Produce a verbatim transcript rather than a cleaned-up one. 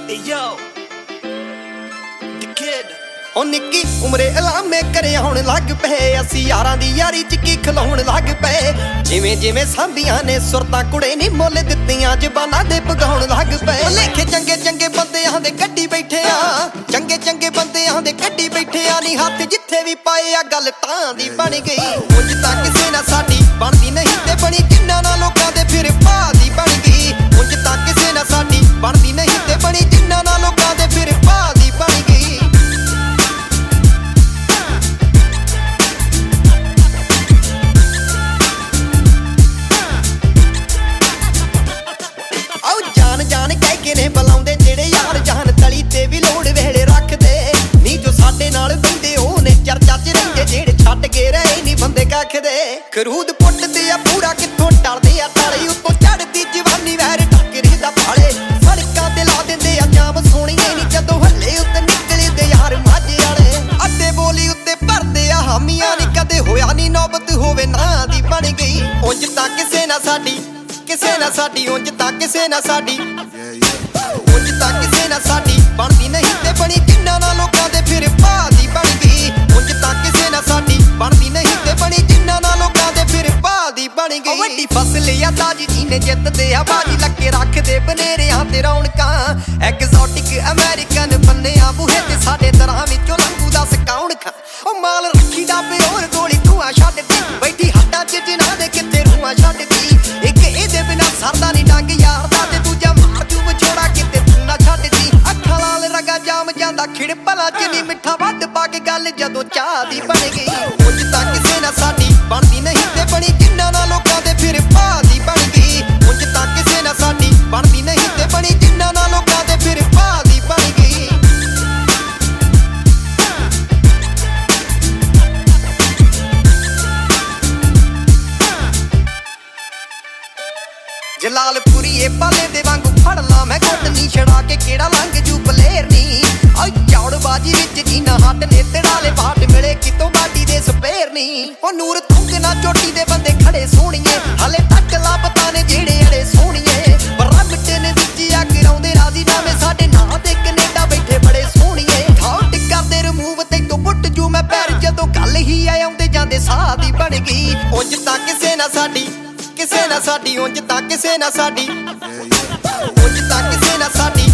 Yo, the kid. ਉਹ ਨਿੱਕੀ ਉਮਰੇ ਇਲਾਮੇ ਕਰੇ ਆਉਣ ਲੱਗ ਪਏ, ਅਸੀਂ ਯਾਰਾਂ ਦੀ ਯਾਰੀ ਚ ਕੀ ਖਲਾਉਣ ਲੱਗ ਪਏ। ਜਿਵੇਂ ਜਿਵੇਂ ਸਾਂਭੀਆਂ ਨੇ ਸੁਰਤਾਂ ਕੁੜੇ ਨੀ ਮੁੱਲ ਦਿੱਤੀਆਂ, ਜ਼ਬਾਨਾਂ ਦੇ ਪਗਾਉਣ ਲੱਗ ਪਏ। ਲੇਖੇ ਚੰਗੇ ਚੰਗੇ ਬੰਦਿਆਂ ਦੇ ਕੱਢੀ ਬੈਠੇ ਆ, ਚੰਗੇ ਚੰਗੇ ਬੰਦਿਆਂ ਦੇ ਕੱਢੀ ਬੈਠੇ ਆ ਨੀ ਹੱਥ ਜਿੱਥੇ ਵੀ ਪਾਏ ਆ ਗੱਲ ਤਾਂ ਦੀ ਬਣ ਗਈ। ਉਂਝ ਤਾਂ ਕਿਸੇ ਨਾਲ ਸਾਡੀ ਬਣਦੀ ਨਹੀਂ ਤੇ ਬਣੀ ਜਿੰਨਾਂ ਨਾਲ ਲੋਕਾਂ ਦੇ ਫਿਰ ਭਾਅ ਦੀ ਬਣ ਗਈ। ਉਂਝ ਤਾਂ ਕਿਸੇ ਨਾਲ ਸਾਡੀ ਬਣਦੀ ਨਹੀਂ ਤੇ ਬਣੀ ਜਿੰਨਾਂ ਨਾਲ ਲੋਕਾਂ ਦੇ ਫਿਰ ਭਾਅ ਦੀ ਬਣ ਗਈ। ਜਾਨ ਜਾਨ ਕਹਿ ਕੇ ਨੇ ਬੁਲਾਉਂਦੇ ਜਿਹੜੇ ਯਾਰ ਜਾਨ ਤਲੀ ਤੇ ਵੀ ਲੋੜ ਵੇਲੇ ਰੱਖਦੇ ਨੀ, ਜੋ ਸਾਡੇ ਨਾਲ ਬੰਦੇ ਉਹ ਨੇ ਚਰਚਾ ਚ ਰਹਿੰਦੇ ਜਿਹੜੇ ਛੱਡ ਕੇ ਰਹੇ ਨੀ ਬੰਦੇ ਕੱਖਦੇ। ਖਰੂਦ ਪੁੱਟਦੇ ਆ ਪੂਰਾ ਕਿੱਥੋਂ ਟਲਦੇ ਆ ਤਾਲੇ ਉੱਤੋਂ ਚੜਦੀ ਜਵਾਨੀ ਵੈਰ ਟੱਕਰੇ ਦਾ ਭਾਲੇ। ਸੜਕਾਂ ਤੇ ਲਾ ਦਿੰਦੇ ਆ ਜਾਮ ਸੋਹਣੀਏ ਨੀ ਜਦੋਂ ਹੱਲੇ ਉੱਤੇ ਨਿਕਲਦੇ ਯਾਰ ਮਾਝੇ ਵਾਲੇ। ਅੱਡੇ ਬੋਲੀ ਉੱਤੇ ਭਰਦੇ ਆ ਹਾਮੀਆਂ ਨੀ ਕਦੇ ਹੋਇਆ ਨੀ ਨੌਬਤ ਹੋਵੇ ਨਾ ਦੀ ਬਣ ਗਈ। ਉਂਝ ਤਾਂ ਕਿਸੇ ਨਾ ਸਾਡੀ ਕਿਸੇ ਨਾ ਸਾਡੀ ਉਂਝ ਤਾਂ ਕਿਸੇ ਨਾ ਸਾਡੀ ਉਂਝ ਤਾਂ ਕਿਸੇ ਨਾ ਸਾਡੀ ਬਣਦੀ ਨਹੀਂ ਤੇ ਬਣੀ ਜਿੰਨਾਂ ਨਾਲ ਲੋਕਾਂ ਦੇ ਫਿਰ ਭਾਅ ਦੀ ਬਣ ਗਈ। ਉਂਝ ਤਾਂ ਕਿਸੇ ਨਾ ਸਾਡੀ ਬਣਦੀ ਨਹੀਂ ਤੇ ਬਣੀ ਜਿੰਨਾਂ ਨਾਲ ਲੋਕਾਂ ਦੇ ਫਿਰ ਭਾਅ ਦੀ ਬਣ ਗਈ। ਵੱਡੀ ਫਸਲ ਆ ਤਾਜੀ ਜੀ ਨੇ ਜਿੱਤਦੇ ਆ ਬਾਜੀ ਲੱਗੇ ਰੱਖਦੇ ਬਨੇਰਿਆਂ ਤੇ ਰੌਣਕਾਂ। ਐਗਜ਼ੋਟਿਕ ਅਮਰੀਕਨ ਬੰਨਿਆਂ ਬੂਹੇ ਤੇ ਸਾਡੇ ਤਰ੍ਹਾਂ ਵਿੱਚੋਂ ਲੰਗੂ ਦਾ ਸਕੌਣ ਖਾਂ। ਉਹ ਮਾਲ ਰੱਖੀ ਦਾ ਪਿਓਰ ਗੋਲੀ ਧੂਆਂ ਛੱਡਦੀ ਬੈਠੀ ਹੱਟਾਂ ਚ ਜਿਨ੍ਹਾਂ ਦੇ ਕਿੱਥੇ ਰੂਹਾਂ ਛੱਡਦੀ। ਇੱਕ ਇਹਦੇ ਬਿਨਾ ਸਰਦਾ ਨੀ ਡੰਗ ਯਾਰ ਦਾ ਤੇ ਦੂਜਾ ਮਾਰ ਜੂ ਵਿਛੋੜਾ ਕਿਤੇ ਤੂੰ ਨਾ ਛੱਡਦੀ। ਅੱਖਾਂ ਲਾਲ ਰਗਾ ਜਾਮ ਜਾਂਦਾ ਖਿੜ ਭਲਾ ਚ ਨੀ ਮਿੱਠਾ ਵੱਧ ਪਾ ਕੇ ਗੱਲ ਜਦੋਂ ਚਾਹ ਦੀ ਬਣ ਗਈ। ਉਂਝ ਤਾਂ ਕਿਸੇ ਨਾ ਸਾਡੀ ਬਣਦੀ ਨਹੀਂ ਤੇ ਬਣੀ ਜਿੰਨਾਂ ਨਾਲ ਲੋਕਾਂ ਦੇ ਫਿਰ ਭਾਅ ਦੀ ਬਣ ਗਈ। ਉਂਝ ਤਾਂ ਕਿਸੇ ਨਾ ਸਾਡੀ ਬਣਦੀ ਨਹੀਂ ਤੇ ਬਣੀ ਜਿੰਨਾਂ ਨਾਲ ਲੋਕਾਂ ਦੇ ਫਿਰ ਭਾਅ ਦੀ ਬਣ ਗਈ। ਜਲਾਲਪੁਰੀਏ ਪਾਲੇ ਦੇ ਵਾਂਗੂ ਫੜ ਲਾ ਮੈਂ ਗੁੱਟ ਨੀ ਛੜਾ ਕੇ ਕਿਹੜਾ ਲੰਘ ਜੂ ਬਲੇਰ ਨੀ। ਓਏ ਚੌੜਬਾਜੀ ਵਿੱਚ ਜੀਨਾ ਹੱਟ ਨੇ ਤੜਾਲੇ ਬਾਟ ਮਿਲੇ ਕਿਤੋਂ ਬਾਡੀ ਦੇ ਸਪੇਰ ਨੀ। ਉਹ ਨੂਰ ਤੁੰਗ ਨਾ ਚੋਟੀ ਦੇ ਬੰਦੇ ਖੜੇ ਸੋਹਣੀਏ ਹਲੇ ਤੱਕ ਲੱਭਤਾ ਨੇ ਜਿਹੜੇ ਅੜੇ ਸੋਹਣੀਏ। ਬਰਾ ਮਿੱਟੇ ਨੇ ਵਿੱਚ ਆ ਕਰਾਉਂਦੇ ਰਾਜ਼ੀ ਨਾਵੇਂ ਸਾਡੇ ਨਾਂ ਤੇ ਕੈਨੇਡਾ ਬੈਠੇ ਬੜੇ ਸੋਹਣੀਏ। ਠਾਉਟ ਕਰਦੇ ਰਿਮੂਵ ਤੇ ਤੂੰ ਪੁੱਟ ਜੂ ਮੈਂ ਪੈਰ ਜਦੋਂ ਗੱਲ ਹੀ ਆ ਆਉਂਦੇ ਜਾਂਦੇ ਸਾਹ ਦੀ ਬਣ ਗਈ। ਉਂਝ ਤਾਂ ਕਿਸੇ ਨਾ ਸਾਡੀ ਕਿਸੇ ਨਾ ਸਾਡੀ ਉਂਝ ਤਾਂ ਕਿਸੇ ਨਾ ਸਾਡੀ ਉਂਝ ਤਾਂ ਕਿਸੇ ਨਾ ਸਾਡੀ